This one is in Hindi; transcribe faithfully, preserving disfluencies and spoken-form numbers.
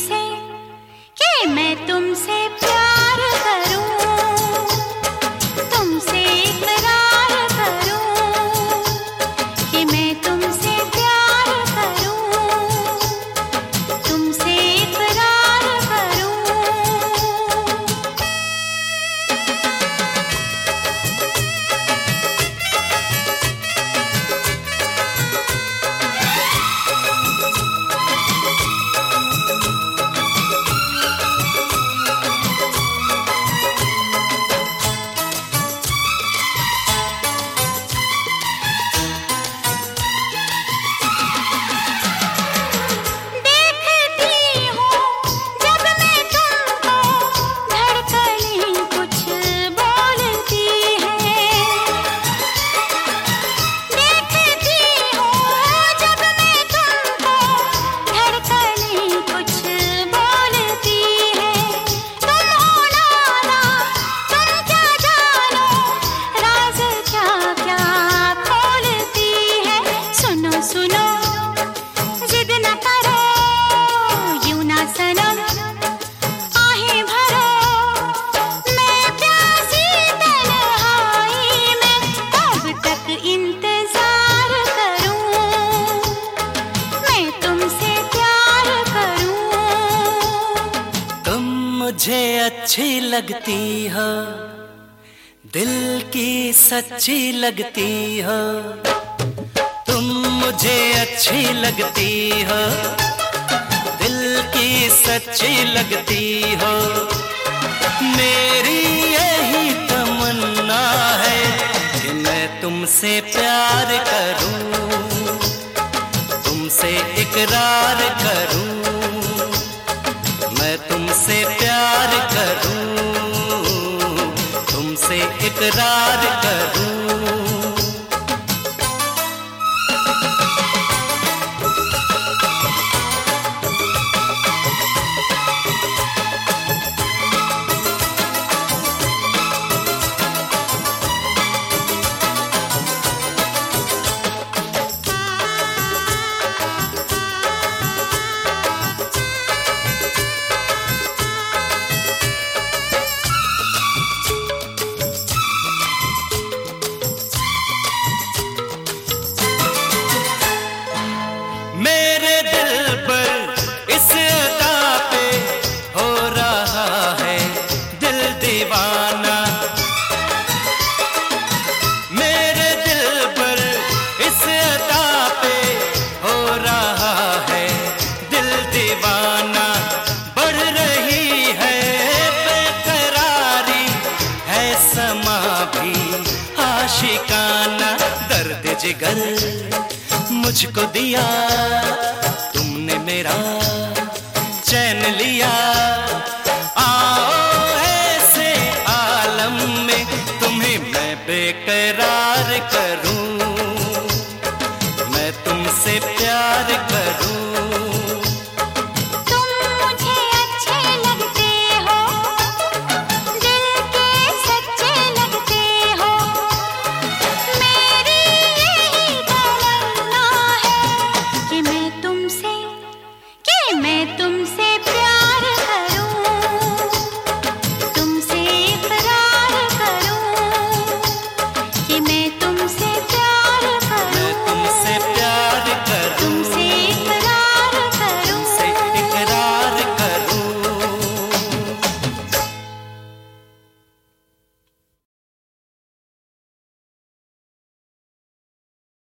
तुमसे कि मैं तुमसे प्यार करूं, तुमसे इकरार करूं कि मैं तुमसे प्यार करूं, तुमसे इकरार करूं। मुझे अच्छी लगती हो, दिल की सच्ची लगती हो। तुम मुझे अच्छी लगती हो, दिल की सच्ची लगती हो। मेरी यही तमन्ना है कि मैं तुमसे प्यार करूं, तुमसे इकरार करूं। मैं तुमसे प्यार करूं, तुमसे इकरार करूं। आशिकाना दर्द जिगर मुझको दिया तुमने, मेरा चैन लिया।